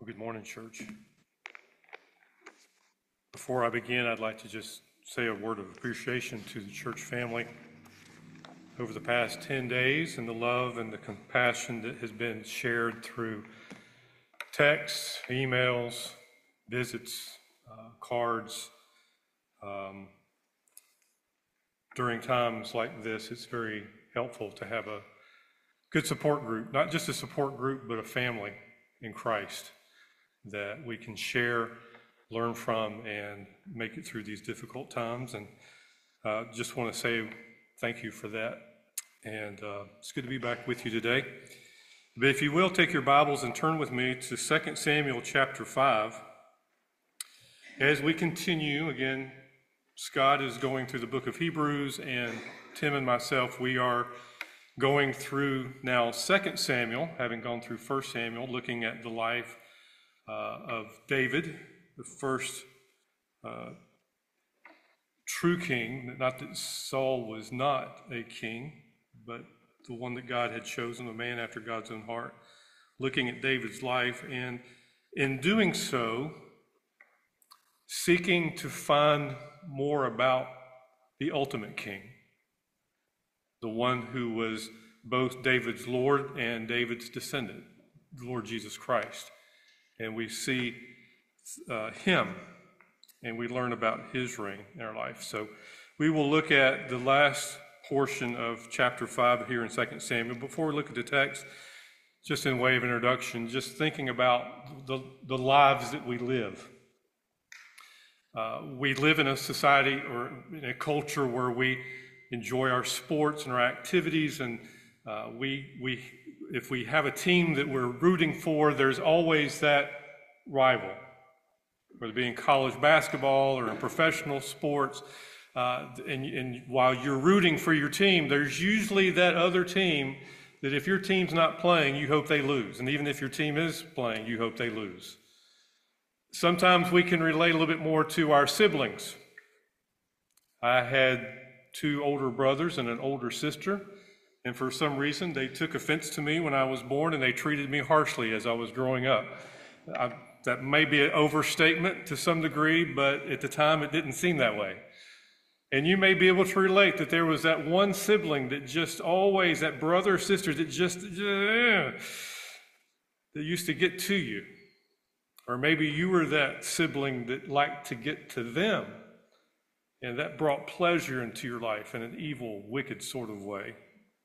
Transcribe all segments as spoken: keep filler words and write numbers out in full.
Well, good morning, church. Before I begin, I'd like to just say a word of appreciation to the church family over the past ten days and the love and the compassion that has been shared through texts, emails, visits, uh, cards. Um, during times like this, it's very helpful to have a good support group, not just a support group, but a family in Christ that we can share, learn from, and make it through these difficult times. And uh, just want to say thank you for that. And uh, it's good to be back with you today. But if you will, take your Bibles and turn with me to Second Samuel chapter five. As we continue, again, Scott is going through the book of Hebrews, and Tim and myself, we are going through now Second Samuel, having gone through First Samuel, looking at the life Uh, of David, the first uh, true king. Not that Saul was not a king, but the one that God had chosen, a man after God's own heart, looking at David's life, and in doing so, seeking to find more about the ultimate king, the one who was both David's Lord and David's descendant, the Lord Jesus Christ. And we see uh, him, and we learn about his reign in our life. So we will look at the last portion of chapter five here in Second Samuel. Before we look at the text, just in way of introduction, just thinking about the, the lives that we live. Uh, we live in a society or in a culture where we enjoy our sports and our activities, and uh, we we if we have a team that we're rooting for, there's always that rival, whether it be in college basketball or in professional sports. Uh, and, and while you're rooting for your team, there's usually that other team that if your team's not playing, you hope they lose. And even if your team is playing, you hope they lose. Sometimes we can relate a little bit more to our siblings. I had two older brothers and an older sister. And for some reason, they took offense to me when I was born, and they treated me harshly as I was growing up. I, that may be an overstatement to some degree, but at the time, it didn't seem that way. And you may be able to relate that there was that one sibling that just always, that brother or sister that just, uh, that used to get to you. Or maybe you were that sibling that liked to get to them, and that brought pleasure into your life in an evil, wicked sort of way.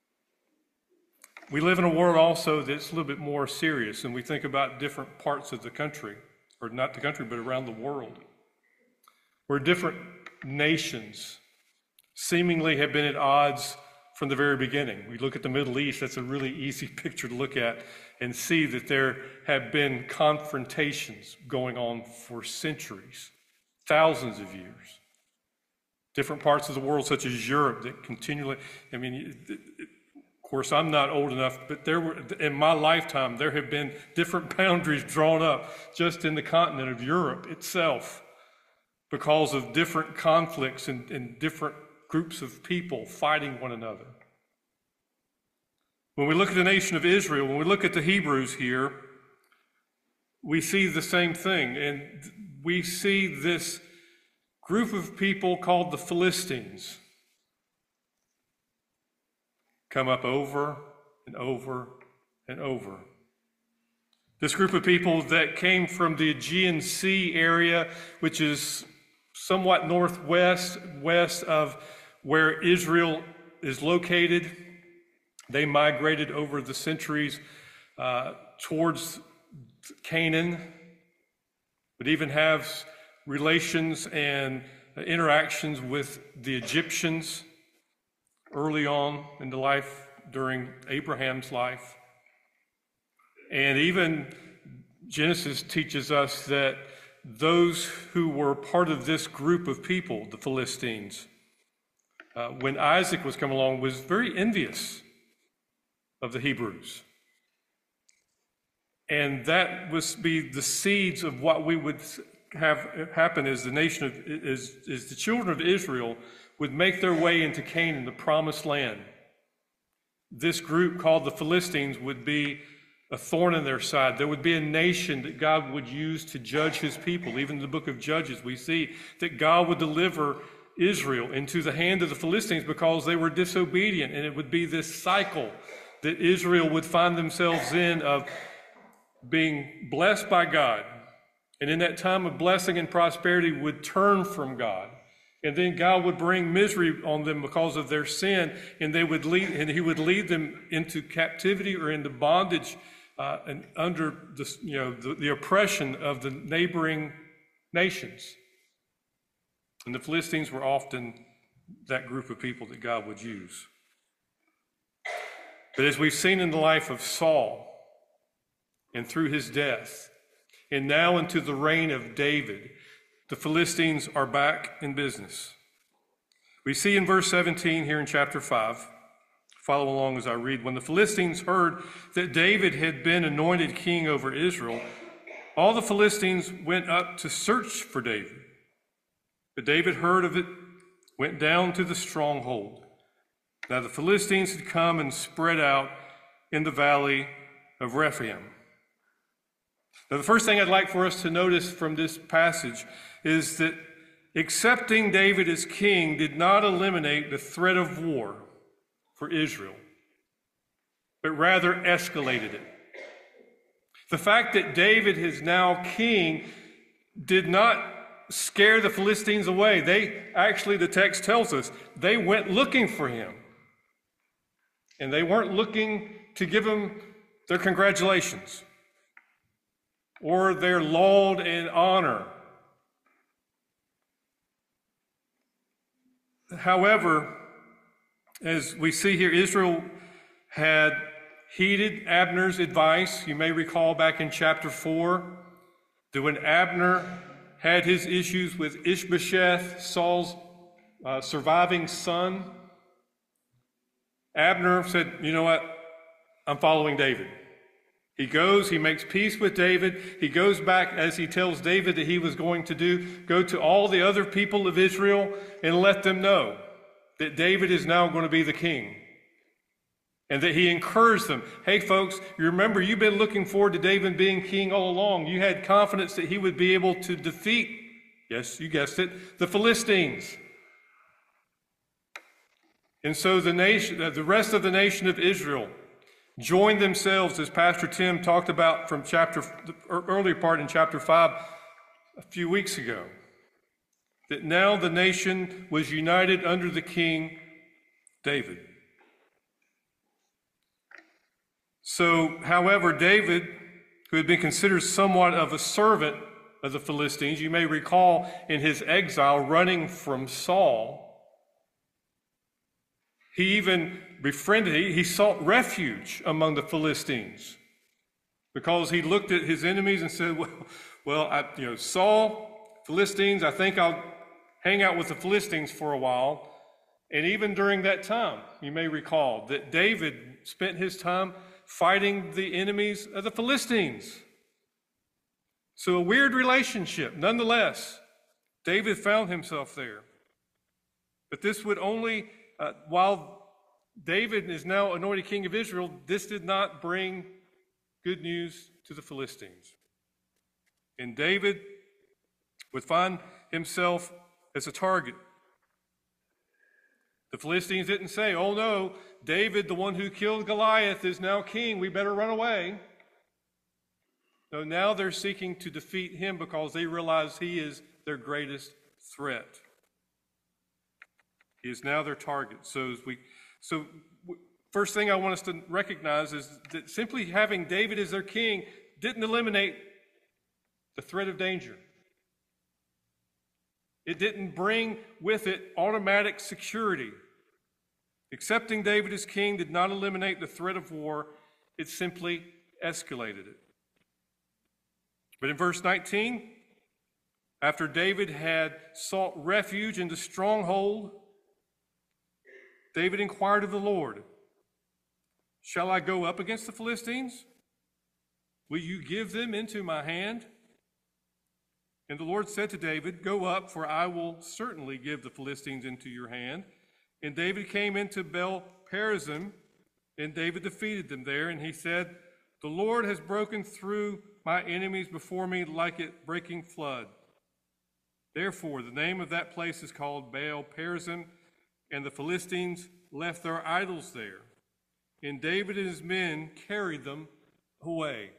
We live in a world also that's a little bit more serious, and we think about different parts of the country, or not the country, but around the world, where different nations seemingly have been at odds from the very beginning. We look at the Middle East, that's a really easy picture to look at and see that there have been confrontations going on for centuries, thousands of years. Different parts of the world, such as Europe, that continually, I mean, it, it, of course, I'm not old enough, but there were, in my lifetime, there have been different boundaries drawn up just in the continent of Europe itself because of different conflicts and, and different groups of people fighting one another. When we look at the nation of Israel, when we look at the Hebrews here, we see the same thing, and we see this group of people called the Philistines come up over and over and over. This group of people that came from the Aegean Sea area, which is somewhat northwest, west of where Israel is located, they migrated over the centuries uh, towards Canaan, but even have relations and interactions with the Egyptians early on in the life, during Abraham's life. And even Genesis teaches us that those who were part of this group of people, the Philistines, uh, when Isaac was coming along, was very envious of the Hebrews. And that was be the seeds of what we would have happen as the nation of, as, as the children of Israel would make their way into Canaan, the promised land. This group called the Philistines would be a thorn in their side. There would be a nation that God would use to judge his people. Even in the book of Judges, we see that God would deliver Israel into the hand of the Philistines because they were disobedient. And it would be this cycle that Israel would find themselves in of being blessed by God. And in that time of blessing and prosperity would turn from God. And then God would bring misery on them because of their sin, and they would lead, and he would lead them into captivity or into bondage uh, and under the, you know, the, the oppression of the neighboring nations. And the Philistines were often that group of people that God would use. But as we've seen in the life of Saul and through his death, and now into the reign of David, the Philistines are back in business. We see in verse seventeen here in chapter five, follow along as I read, when the Philistines heard that David had been anointed king over Israel, all the Philistines went up to search for David. But David heard of it, went down to the stronghold. Now the Philistines had come and spread out in the valley of Rephaim. Now the first thing I'd like for us to notice from this passage is that accepting David as king did not eliminate the threat of war for Israel, but rather escalated it. The fact that David is now king did not scare the Philistines away. They actually, the text tells us, they went looking for him. And they weren't looking to give him their congratulations or their laud and honor. However, as we see here, Israel had heeded Abner's advice. You may recall back in chapter four that when Abner had his issues with Ishbosheth, Saul's uh, surviving son, Abner said, you know what, I'm following David. He goes, he makes peace with David. He goes back, as he tells David that he was going to do, go to all the other people of Israel and let them know that David is now going to be the king. And that he encouraged them, hey folks, you remember you've been looking forward to David being king all along. You had confidence that he would be able to defeat, yes, you guessed it, the Philistines. And so the nation, the rest of the nation of Israel joined themselves, as Pastor Tim talked about from chapter, the earlier part in chapter five a few weeks ago, that now the nation was united under the king David. So, however, David, who had been considered somewhat of a servant of the Philistines, you may recall in his exile running from Saul, he even befriended, he, he sought refuge among the Philistines because he looked at his enemies and said, well, well I, you know, Saul, Philistines, I think I'll hang out with the Philistines for a while. And even during that time, you may recall that David spent his time fighting the enemies of the Philistines. So a weird relationship. Nonetheless, David found himself there. But this would only, uh, while David is now anointed king of Israel, this did not bring good news to the Philistines. And David would find himself as a target. The Philistines didn't say, oh no, David, the one who killed Goliath, is now king. We better run away. No, now they're seeking to defeat him because they realize he is their greatest threat. He is now their target. So, as we, so first thing I want us to recognize is that simply having David as their king didn't eliminate the threat of danger. It didn't bring with it automatic security. Accepting David as king did not eliminate the threat of war. It simply escalated it. But in verse nineteen, after David had sought refuge in the stronghold, David inquired of the Lord, shall I go up against the Philistines? Will you give them into my hand? And the Lord said to David, go up, for I will certainly give the Philistines into your hand. And David came into Baal Perazim, and David defeated them there. And he said, The Lord has broken through my enemies before me like a breaking flood. Therefore, the name of that place is called Baal Perazim, and the Philistines left their idols there. And David and his men carried them away.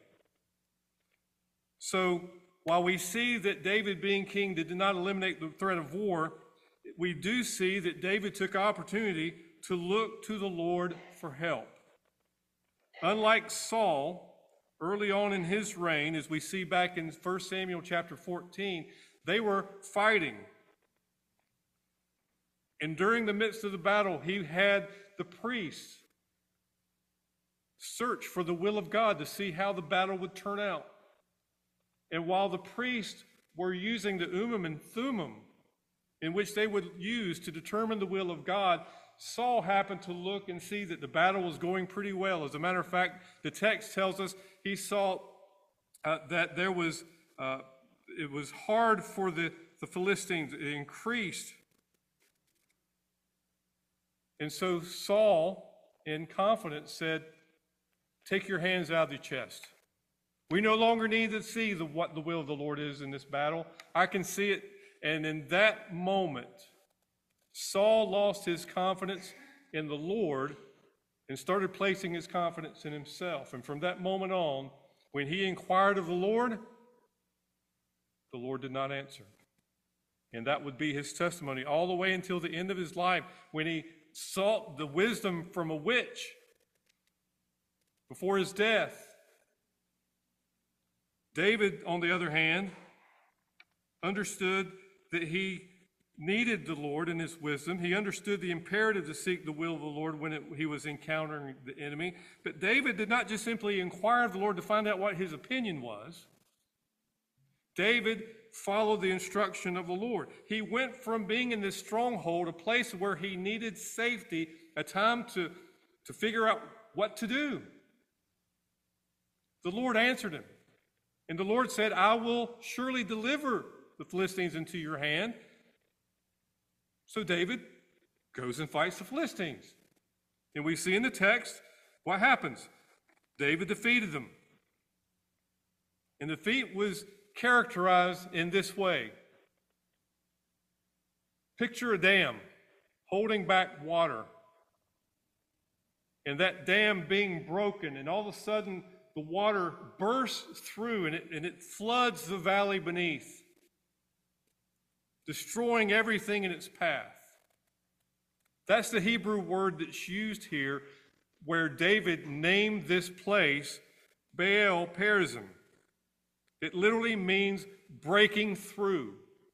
So, while we see that David being king did not eliminate the threat of war, we do see that David took opportunity to look to the Lord for help. Unlike Saul, early on in his reign, as we see back in First Samuel chapter fourteen, they were fighting. And during the midst of the battle, he had the priests search for the will of God to see how the battle would turn out. And while the priests were using the Urim and Thummim, in which they would use to determine the will of God, Saul happened to look and see that the battle was going pretty well. As a matter of fact, the text tells us he saw uh, that there was, uh, it was hard for the, the Philistines. It increased. And so Saul, in confidence, said, "Take your hands out of your chest. We no longer need to see the, what the will of the Lord is in this battle. I can see it." And in that moment, Saul lost his confidence in the Lord and started placing his confidence in himself. And from that moment on, when he inquired of the Lord, the Lord did not answer. And that would be his testimony all the way until the end of his life, when he sought the wisdom from a witch before his death. David, on the other hand, understood that he needed the Lord and his wisdom. He understood the imperative to seek the will of the Lord when it, he was encountering the enemy. But David did not just simply inquire of the Lord to find out what his opinion was. David followed the instruction of the Lord. He went from being in this stronghold, a place where he needed safety, a time to, to figure out what to do. The Lord answered him. And the Lord said, "I will surely deliver the Philistines into your hand." So David goes and fights the Philistines. And we see in the text what happens. David defeated them. And the defeat was characterized in this way. Picture a dam holding back water. And that dam being broken, and all of a sudden the water bursts through and it, and it floods the valley beneath, destroying everything in its path. That's the Hebrew word that's used here, where David named this place Baal Perazim. It literally means breaking through.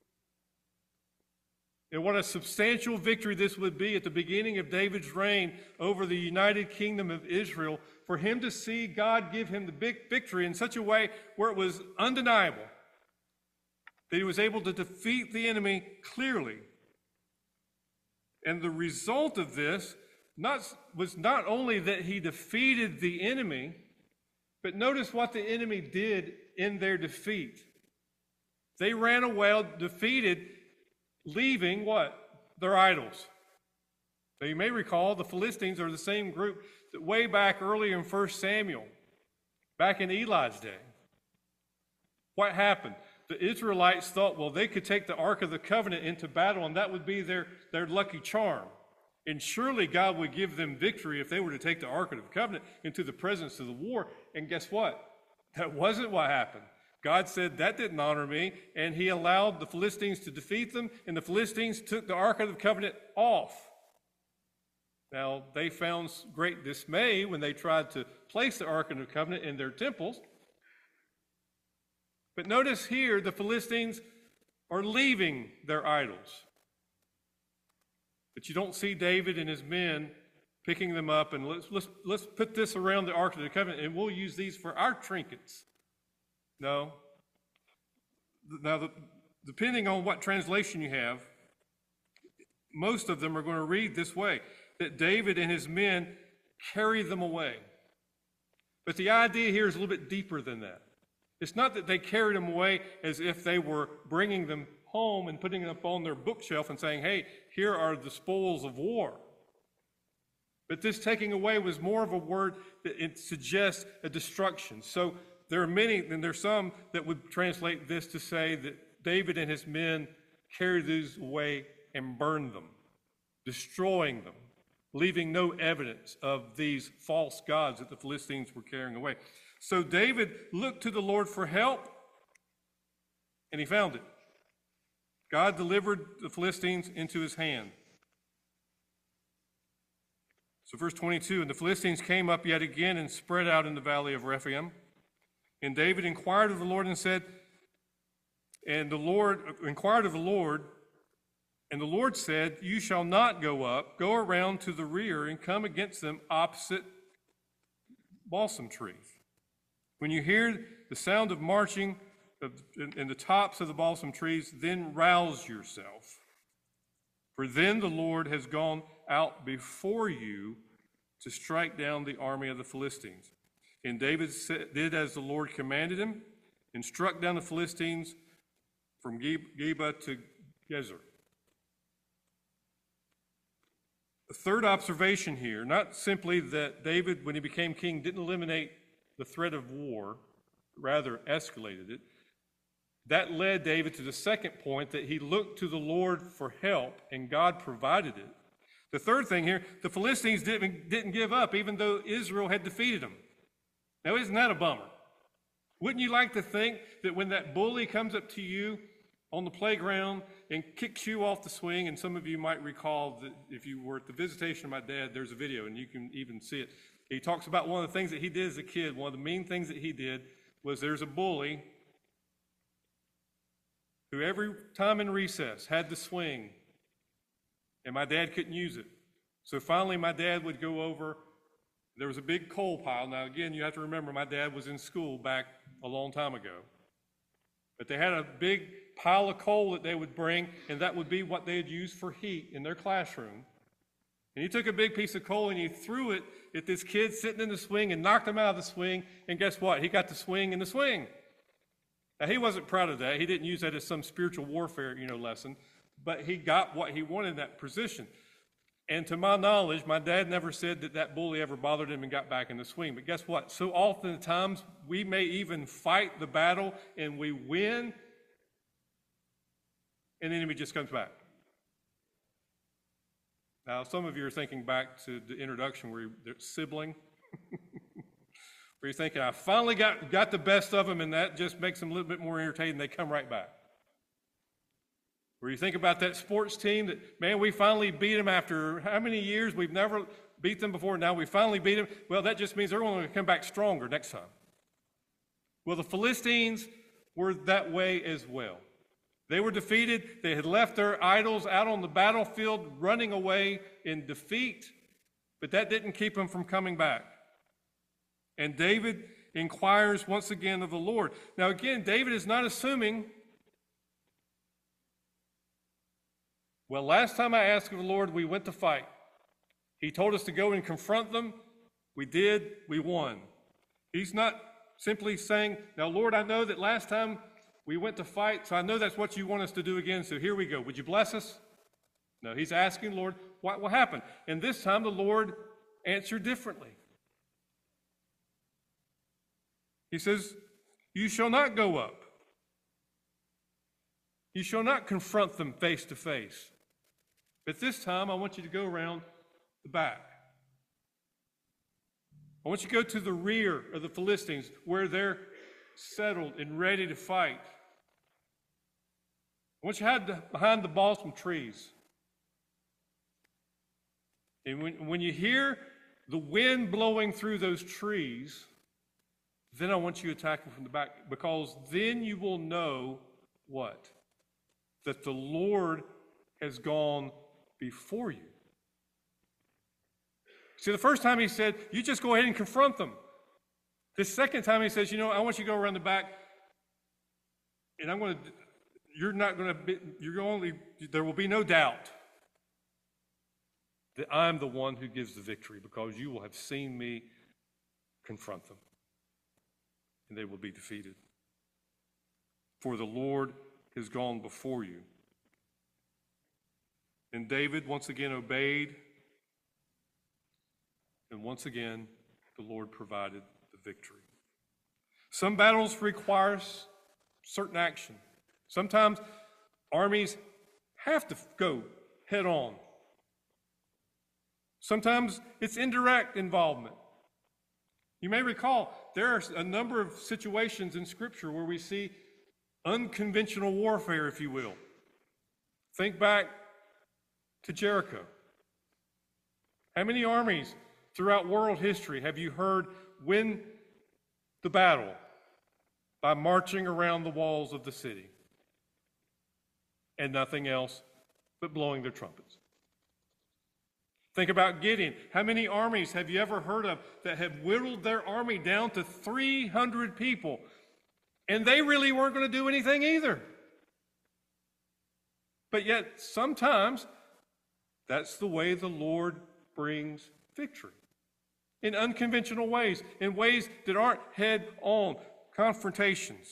And what a substantial victory this would be at the beginning of David's reign over the United Kingdom of Israel, for him to see God give him the big victory in such a way where it was undeniable that he was able to defeat the enemy clearly. And the result of this not, was not only that he defeated the enemy, but notice what the enemy did in their defeat. They ran away, defeated, leaving what? Their idols. Now you may recall the Philistines are the same group that way back early in First Samuel, back in Eli's day. What happened? The Israelites thought, well, they could take the Ark of the Covenant into battle, and that would be their, their lucky charm. And surely God would give them victory if they were to take the Ark of the Covenant into the presence of the war. And guess what? That wasn't what happened. God said, that didn't honor me, and he allowed the Philistines to defeat them, and the Philistines took the Ark of the Covenant off. Now, they found great dismay when they tried to place the Ark of the Covenant in their temples. But notice here, the Philistines are leaving their idols. But you don't see David and his men picking them up and let's, let's, let's put this around the Ark of the Covenant and we'll use these for our trinkets. No. Now, the, depending on what translation you have, most of them are going to read this way, that David and his men carry them away. But the idea here is a little bit deeper than that. It's not that they carried them away as if they were bringing them home and putting them up on their bookshelf and saying, hey, here are the spoils of war. But this taking away was more of a word that it suggests a destruction. So there are many, and there's some that would translate this to say that David and his men carried these away and burned them, destroying them, leaving no evidence of these false gods that the Philistines were carrying away. So David looked to the Lord for help, and he found it. God delivered the Philistines into his hand. So verse twenty-two, and the Philistines came up yet again and spread out in the valley of Rephaim. And David inquired of the Lord and said, and the Lord inquired of the Lord, and the Lord said, you shall not go up, go around to the rear and come against them opposite balsam trees. When you hear the sound of marching in the tops of the balsam trees, then rouse yourself. For then the Lord has gone out before you to strike down the army of the Philistines. And David did as the Lord commanded him and struck down the Philistines from Geba to Gezer. The third observation here, not simply that David, when he became king, didn't eliminate the threat of war, rather escalated it. That led David to the second point, that he looked to the Lord for help, and God provided it. The third thing here, the Philistines didn't, didn't give up, even though Israel had defeated them. Now, isn't that a bummer? Wouldn't you like to think that when that bully comes up to you on the playground and kicks you off the swing, and some of you might recall that if you were at the visitation of my dad, there's a video, and you can even see it. He talks about one of the things that he did as a kid. One of the mean things that he did was there's a bully who every time in recess had the swing, and my dad couldn't use it. So finally my dad would go over, there was a big coal pile. Now again, you have to remember my dad was in school back a long time ago. But they had a big pile of coal that they would bring, and that would be what they had used for heat in their classroom. And he took a big piece of coal and he threw it at this kid sitting in the swing and knocked him out of the swing, and guess what? He got the swing in the swing. Now, he wasn't proud of that. He didn't use that as some spiritual warfare, you know, lesson, but he got what he wanted in that position. And to my knowledge, my dad never said that that bully ever bothered him and got back in the swing. But guess what? So often times we may even fight the battle and we win, and the enemy just comes back. Now, some of you are thinking back to the introduction where you're sibling. Where you're thinking, I finally got, got the best of them, and that just makes them a little bit more entertaining. They come right back. Where you think about that sports team that, man, we finally beat them after how many years? We've never beat them before. Now we finally beat them. Well, that just means they're going to come back stronger next time. Well, the Philistines were that way as well. They were defeated. They had left their idols out on the battlefield, running away in defeat, but that didn't keep them from coming back. And David inquires once again of the Lord. Now again, David is not assuming, well, last time I asked of the Lord, we went to fight. He told us to go and confront them. We did. We won. He's not simply saying, now, Lord, I know that last time we went to fight, so I know that's what you want us to do again, so here we go. Would you bless us? No, he's asking, Lord, what will happen? And this time the Lord answered differently. He says, you shall not go up. You shall not confront them face to face. But this time, I want you to go around the back. I want you to go to the rear of the Philistines where they're settled and ready to fight. I want you to hide behind the balsam trees. And when, when you hear the wind blowing through those trees, then I want you to attack them from the back, because then you will know what? That the Lord has gone before you. See, the first time he said, you just go ahead and confront them. The second time he says, you know, I want you to go around the back, and I'm going to, you're not going to be, you're only, there will be no doubt that I'm the one who gives the victory, because you will have seen me confront them, and they will be defeated. For the Lord has gone before you. And David once again obeyed. And once again, the Lord provided the victory. Some battles require certain action. Sometimes armies have to go head on. Sometimes it's indirect involvement. You may recall there are a number of situations in Scripture where we see unconventional warfare, if you will. Think back to Jericho. How many armies throughout world history have you heard win the battle by marching around the walls of the city and nothing else but blowing their trumpets? Think about Gideon. How many armies have you ever heard of that have whittled their army down to three hundred people, and they really weren't going to do anything either? But yet, sometimes, that's the way the Lord brings victory. In unconventional ways, in ways that aren't head-on confrontations.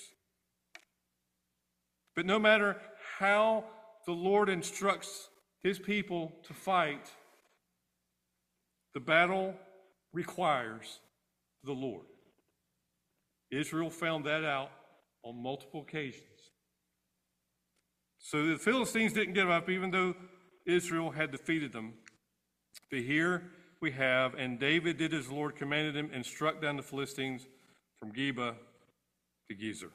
But no matter how the Lord instructs his people to fight, the battle requires the Lord. Israel found that out on multiple occasions. So the Philistines didn't give up, even though Israel had defeated them. But here we have, and David did as the Lord commanded him and struck down the Philistines from Geba to Gezer.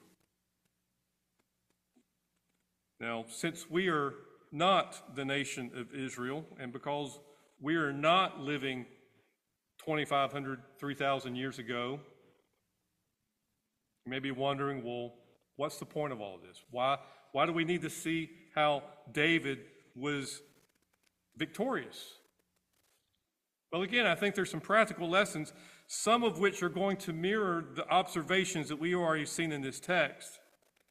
Now, since we are not the nation of Israel, and because we are not living twenty-five hundred, three thousand years ago, you may be wondering, well, what's the point of all of this? Why, why do we need to see how David was victorious? Well, again, I think there's some practical lessons, some of which are going to mirror the observations that we have already seen in this text,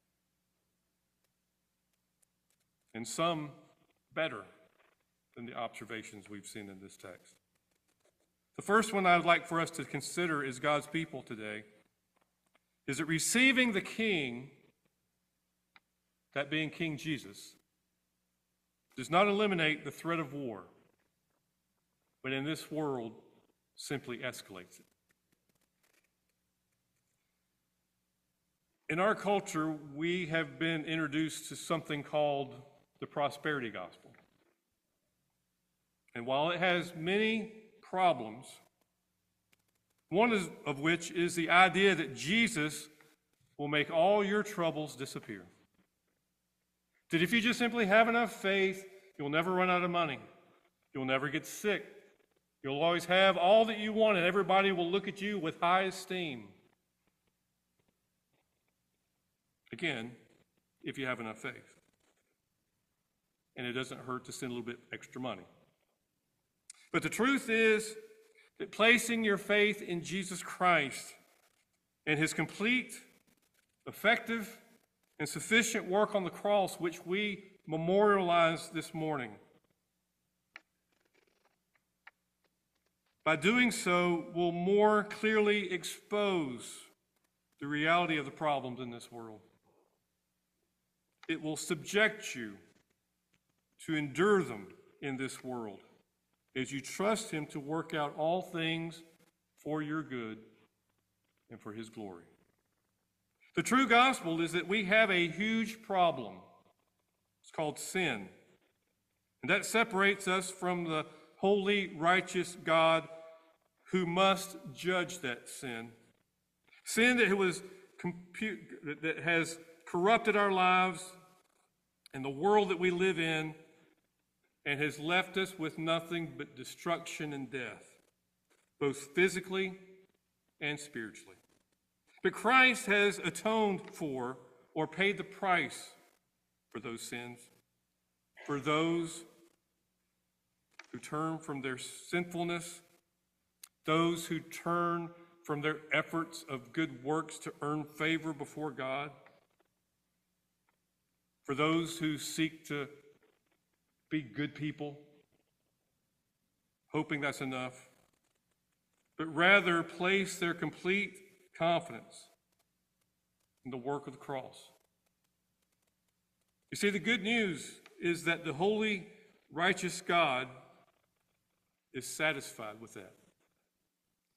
and some better than the observations we've seen in this text. The first one I would like for us to consider as God's people today is that receiving the King, that being King Jesus, does not eliminate the threat of war, but in this world simply escalates it. In our culture, we have been introduced to something called the prosperity gospel. And while it has many problems, one is, of which is the idea that Jesus will make all your troubles disappear. That if you just simply have enough faith, you'll never run out of money. You'll never get sick. You'll always have all that you want, and everybody will look at you with high esteem. Again, if you have enough faith. And it doesn't hurt to send a little bit extra money. But the truth is that placing your faith in Jesus Christ and his complete, effective, and sufficient work on the cross, which we memorialize this morning, by doing so will more clearly expose the reality of the problems in this world. It will subject you to endure them in this world as you trust him to work out all things for your good and for his glory. The true gospel is that we have a huge problem. It's called sin. And that separates us from the holy, righteous God who must judge that sin. Sin that was compu- that has corrupted our lives and the world that we live in, and has left us with nothing but destruction and death, both physically and spiritually. But Christ has atoned for or paid the price for those sins, for those who turn from their sinfulness, those who turn from their efforts of good works to earn favor before God, for those who seek to be good people, hoping that's enough, but rather place their complete confidence in the work of the cross. You see, the good news is that the holy, righteous God is satisfied with that.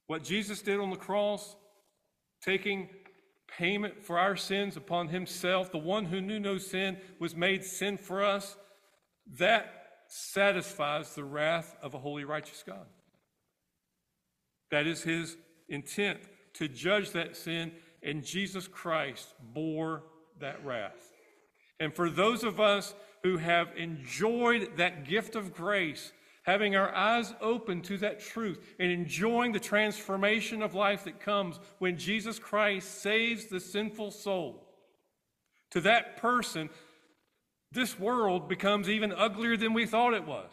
What Jesus did on the cross, taking payment for our sins upon himself, the one who knew no sin was made sin for us, that satisfies the wrath of a holy, righteous God. That is his intent, to judge that sin, and Jesus Christ bore that wrath. And for those of us who have enjoyed that gift of grace, having our eyes open to that truth and enjoying the transformation of life that comes when Jesus Christ saves the sinful soul, to that person, this world becomes even uglier than we thought it was.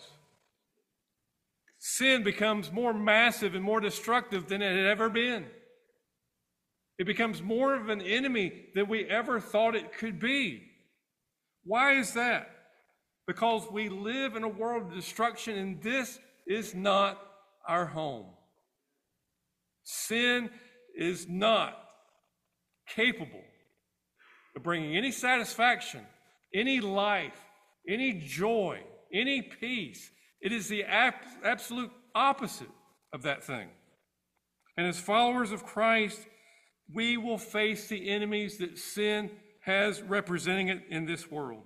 Sin becomes more massive and more destructive than it had ever been. It becomes more of an enemy than we ever thought it could be. Why is that? Because we live in a world of destruction, and this is not our home. Sin is not capable of bringing any satisfaction, any life, any joy, any peace. It is the ab- absolute opposite of that thing. And as followers of Christ, we will face the enemies that sin has representing it in this world.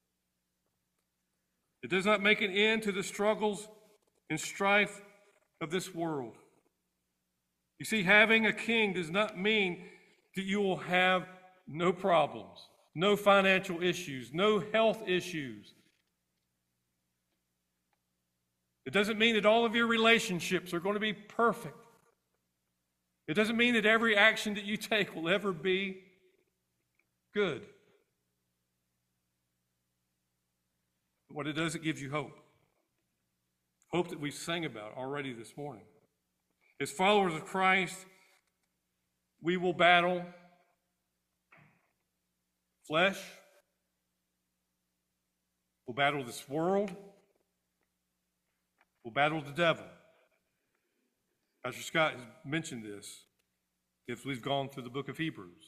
It does not make an end to the struggles and strife of this world. You see, having a king does not mean that you will have no problems, no financial issues, no health issues. It doesn't mean that all of your relationships are going to be perfect. It doesn't mean that every action that you take will ever be good. But what it does, it gives you hope. Hope that we sang about already this morning. As followers of Christ, we will battle flesh. We'll battle this world. We'll battle the devil. Pastor Scott has mentioned this if we've gone through the book of Hebrews.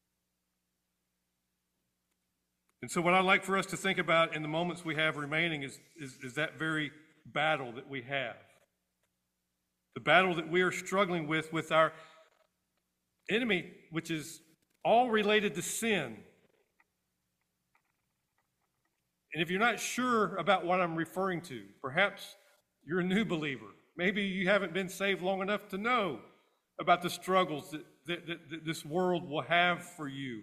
And so what I'd like for us to think about in the moments we have remaining is, is, is that very battle that we have. The battle that we are struggling with, with our enemy, which is all related to sin. And if you're not sure about what I'm referring to, perhaps you're a new believer. Maybe you haven't been saved long enough to know about the struggles that, that, that, that this world will have for you.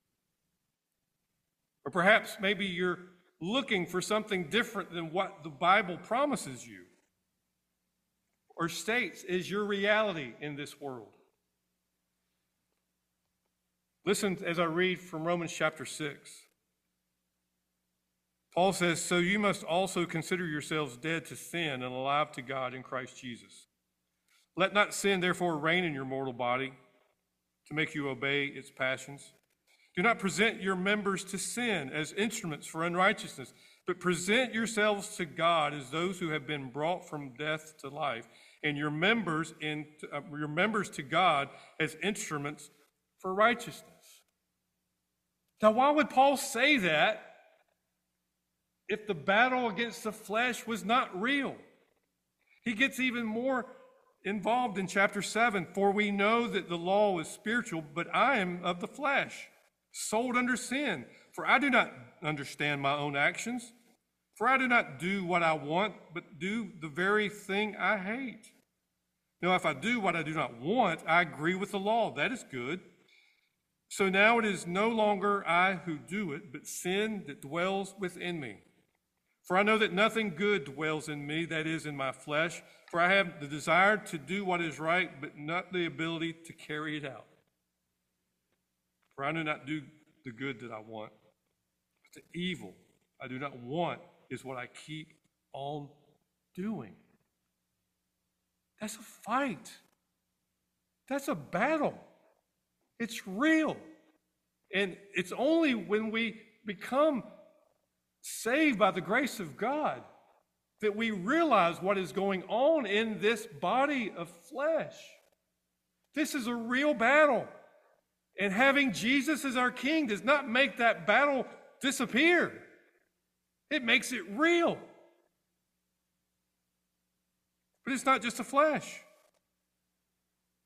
Or perhaps maybe you're looking for something different than what the Bible promises you or states is your reality in this world. Listen as I read from Romans chapter six. Paul says, "So you must also consider yourselves dead to sin and alive to God in Christ Jesus. Let not sin therefore reign in your mortal body to make you obey its passions. Do not present your members to sin as instruments for unrighteousness, but present yourselves to God as those who have been brought from death to life, and your members in uh, your members to God as instruments for righteousness." Now, why would Paul say that if the battle against the flesh was not real? He gets even more involved in chapter seven. "For we know that the law is spiritual, but I am of the flesh, sold under sin. For I do not understand my own actions. For I do not do what I want, but do the very thing I hate. Now, if I do what I do not want, I agree with the law. That is good. So now it is no longer I who do it, but sin that dwells within me. For I know that nothing good dwells in me, that is, in my flesh. For I have the desire to do what is right, but not the ability to carry it out. For I do not do the good that I want, but the evil I do not want is what I keep on doing." That's a fight. That's a battle. It's real. And it's only when we become saved by the grace of God that we realize what is going on in this body of flesh. This is a real battle. And having Jesus as our King does not make that battle disappear. It makes it real. But it's not just the flesh.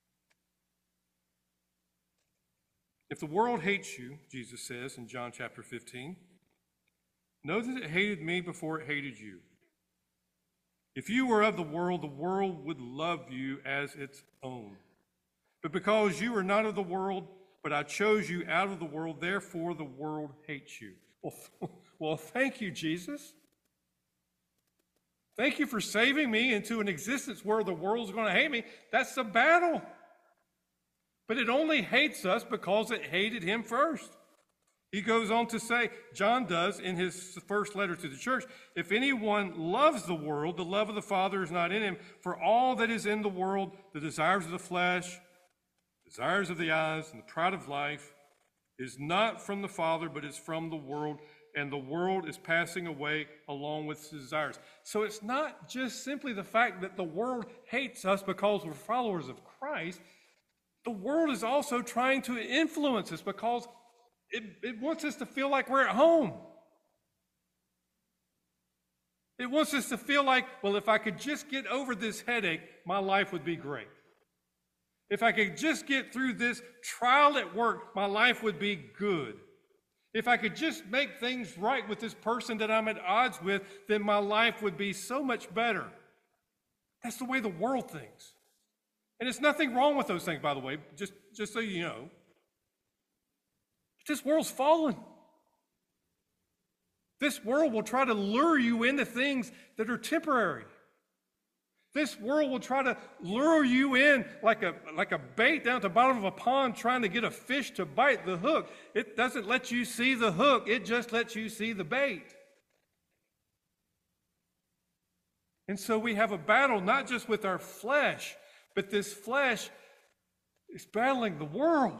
If the world hates you, Jesus says in John chapter fifteen, know that it hated me before it hated you. If you were of the world, the world would love you as its own. But because you are not of the world, but I chose you out of the world, therefore the world hates you. Well, well, thank you, Jesus. Thank you for saving me into an existence where the world's going to hate me. That's the battle. But it only hates us because it hated him first. He goes on to say, John does in his first letter to the church, if anyone loves the world, the love of the Father is not in him. For all that is in the world, the desires of the flesh, desires of the eyes, and the pride of life, is not from the Father, but is from the world. And the world is passing away along with its desires. So it's not just simply the fact that the world hates us because we're followers of Christ. The world is also trying to influence us because it, it wants us to feel like we're at home. It wants us to feel like, well, if I could just get over this headache, my life would be great. If I could just get through this trial at work, my life would be good. If I could just make things right with this person that I'm at odds with, then my life would be so much better. That's the way the world thinks. And there's nothing wrong with those things, by the way, just, just so you know. This world's fallen. This world will try to lure you into things that are temporary. This world will try to lure you in like a, like a bait down at the bottom of a pond trying to get a fish to bite the hook. It doesn't let you see the hook. It just lets you see the bait. And so we have a battle not just with our flesh, but this flesh is battling the world.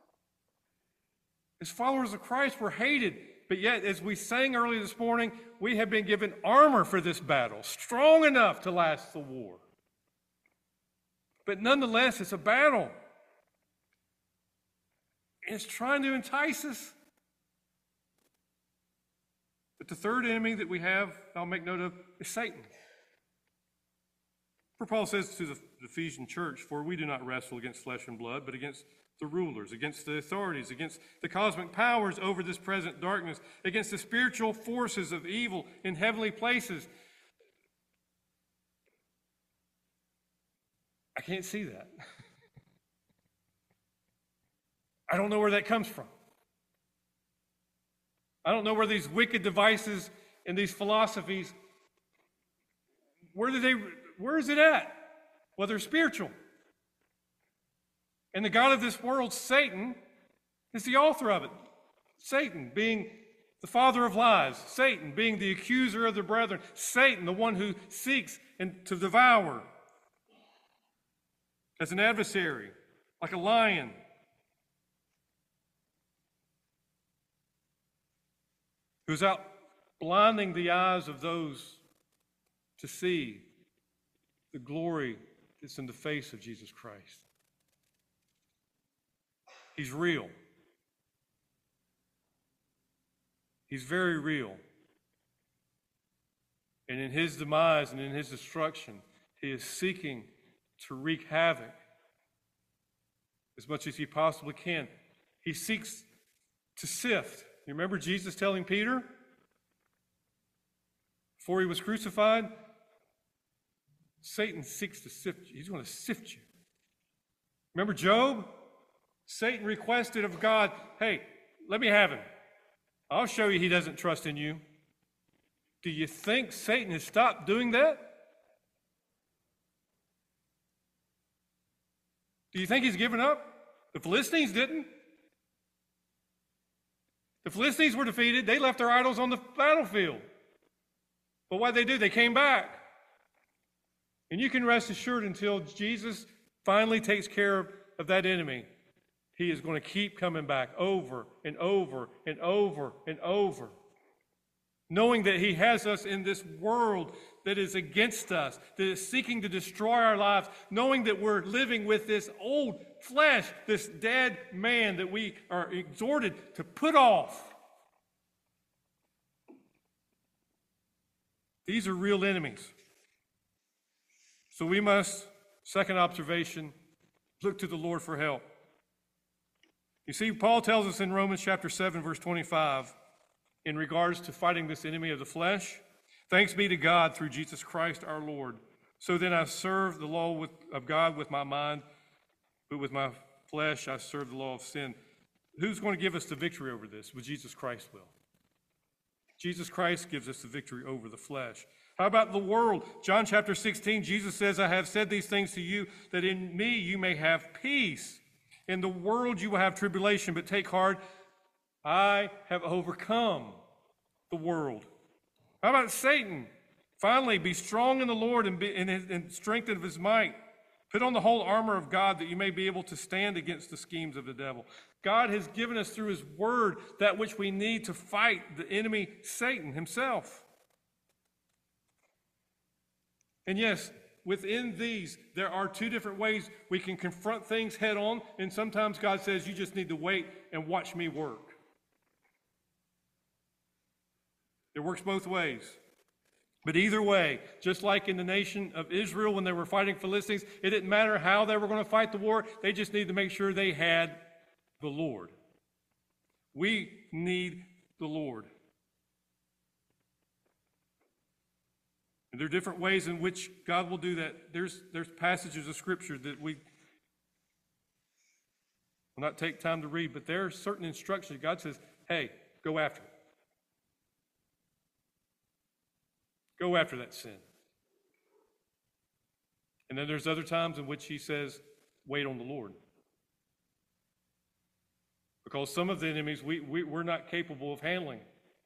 As followers of Christ, we're hated. But yet, as we sang earlier this morning, we have been given armor for this battle, strong enough to last the war. But nonetheless, it's a battle. And it's trying to entice us. But the third enemy that we have, I'll make note of, is Satan. For Paul says to the Ephesian church, for we do not wrestle against flesh and blood, but against the rulers, against the authorities, against the cosmic powers over this present darkness, against the spiritual forces of evil in heavenly places. I can't see that. I don't know where that comes from. I don't know where these wicked devices and these philosophies, where do they, where is it at? Well, they're spiritual. And the God of this world, Satan, is the author of it. Satan being the father of lies. Satan being the accuser of the brethren. Satan, the one who seeks and to devour as an adversary, like a lion. Who's out blinding the eyes of those to see the glory that's in the face of Jesus Christ. He's real. He's very real. And in his demise and in his destruction, he is seeking to wreak havoc as much as he possibly can. He seeks to sift. You remember Jesus telling Peter before he was crucified, Satan seeks to sift you. He's going to sift you. Remember Job? Satan requested of God, hey, let me have him. I'll show you he doesn't trust in you. Do you think Satan has stopped doing that? Do you think he's given up? The Philistines didn't. The Philistines were defeated. They left their idols on the battlefield. But what did they do? They came back. And you can rest assured until Jesus finally takes care of, of that enemy, he is going to keep coming back over and over and over and over. Knowing that he has us in this world that is against us, that is seeking to destroy our lives, knowing that we're living with this old flesh, this dead man that we are exhorted to put off. These are real enemies. So we must, second observation, look to the Lord for help. You see, Paul tells us in Romans chapter seven, verse twenty-five, in regards to fighting this enemy of the flesh, thanks be to God through Jesus Christ our Lord. So then I serve the law with, of God with my mind, but with my flesh I serve the law of sin. Who's going to give us the victory over this? Well, Jesus Christ will. Jesus Christ gives us the victory over the flesh. How about the world? John chapter sixteen, Jesus says, I have said these things to you, that in me you may have peace. In the world you will have tribulation, but take heart, I have overcome the world. How about Satan? Finally, be strong in the Lord and, be, in, his, in strength of his might. Put on the whole armor of God that you may be able to stand against the schemes of the devil. God has given us through his word that which we need to fight the enemy, Satan himself. And yes, within these, there are two different ways we can confront things head on, and sometimes God says, you just need to wait and watch me work. It works both ways. But either way, just like in the nation of Israel when they were fighting Philistines, it didn't matter how they were going to fight the war, they just needed to make sure they had the Lord. We need the Lord. And there are different ways in which God will do that. There's, there's passages of Scripture that we will not take time to read, but there are certain instructions. God says, hey, go after it. Go after that sin. And then there's other times in which he says, wait on the Lord. Because some of the enemies we, we, we're not capable of handling.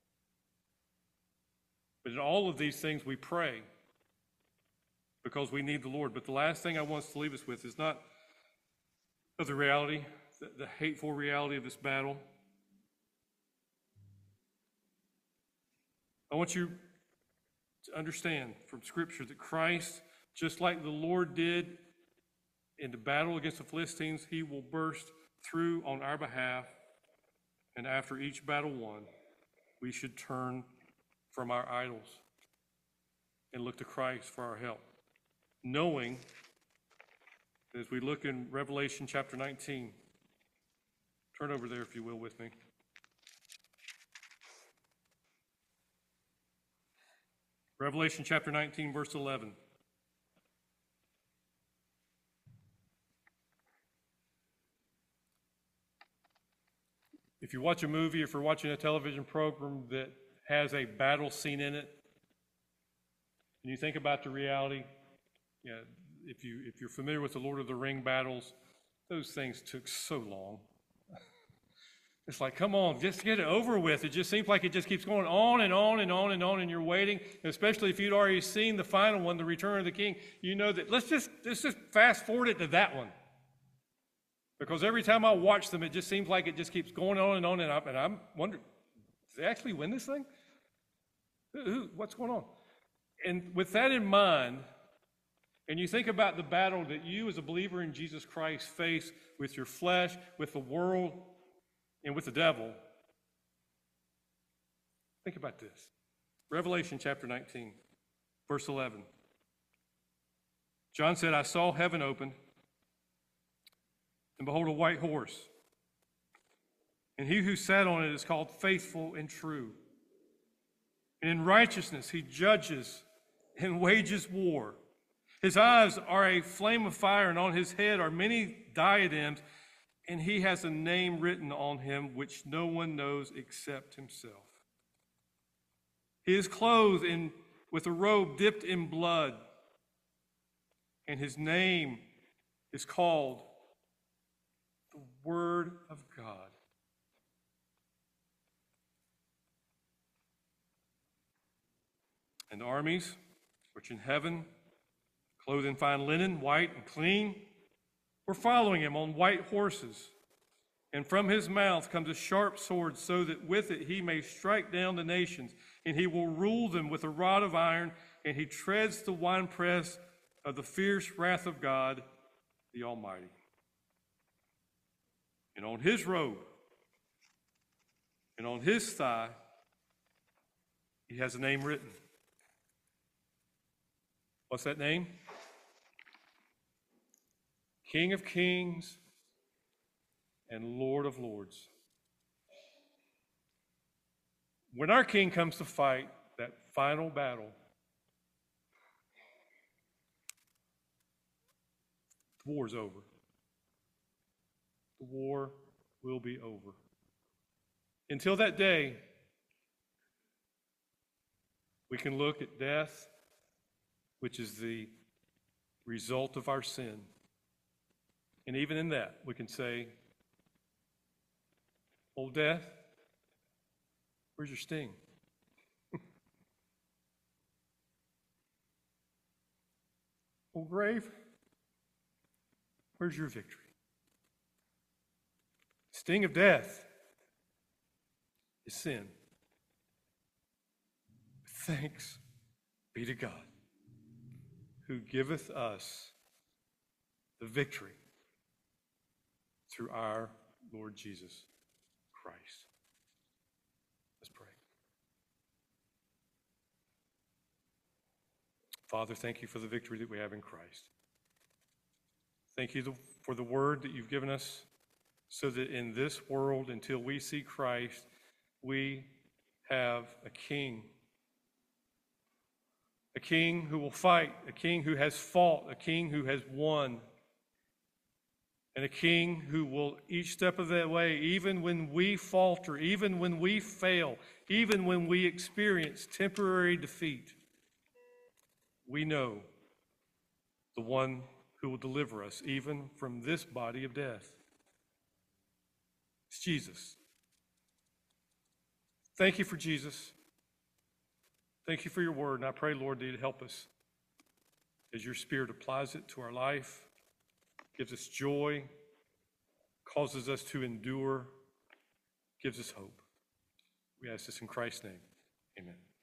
But in all of these things we pray because we need the Lord. But the last thing I want us to leave us with is not of the reality, the, the hateful reality of this battle. I want you to understand from Scripture that Christ, just like the Lord did in the battle against the Philistines, he will burst through on our behalf. And after each battle won, we should turn from our idols and look to Christ for our help, knowing that as we look in Revelation chapter nineteen, turn over there if you will with me. Revelation chapter nineteen, verse eleven. If you watch a movie, if you're watching a television program that has a battle scene in it, and you think about the reality, yeah, if you if you're familiar with the Lord of the Ring battles, those things took so long. It's like, come on, just get it over with. It just seems like it just keeps going on and on and on and on, and you're waiting. And especially if you'd already seen the final one, the Return of the King, you know that let's just let's just fast forward it to that one. Because every time I watch them, it just seems like it just keeps going on and on, and, I, and I'm wondering, did they actually win this thing? Who, who, what's going on? And with that in mind, and you think about the battle that you as a believer in Jesus Christ face with your flesh, with the world, and with the devil, think about this. Revelation chapter nineteen, verse eleven. John said, I saw heaven open, and behold, a white horse. And he who sat on it is called Faithful and True. And in righteousness he judges and wages war. His eyes are a flame of fire, and on his head are many diadems, and he has a name written on him which no one knows except himself. He is clothed in, with a robe dipped in blood, and his name is called the Word of God. And the armies which in heaven, clothed in fine linen, white and clean, were following him on white horses. And from his mouth comes a sharp sword, so that with it he may strike down the nations, and he will rule them with a rod of iron, and he treads the winepress of the fierce wrath of God, the Almighty. And on his robe and on his thigh, he has a name written. What's that name? King of Kings and Lord of lords. When our King comes to fight that final battle, the war's over. The war will be over. Until that day, we can look at death, which is the result of our sin. And even in that, we can say, "Oh, death, where's your sting?" "Oh, grave, where's your victory?" The sting of death is sin. Thanks be to God, who giveth us the victory through our Lord Jesus Christ. Let's pray. Father, thank you for the victory that we have in Christ. Thank you for the word that you've given us, so that in this world, until we see Christ, we have a king. A king who will fight, a king who has fought, a king who has won, and a king who will, each step of the way, even when we falter, even when we fail, even when we experience temporary defeat, we know the one who will deliver us even from this body of death. It's Jesus. Thank you for Jesus. Thank you for your word, and I pray, Lord, that you'd help us as your Spirit applies it to our life, gives us joy, causes us to endure, gives us hope. We ask this in Christ's name. Amen.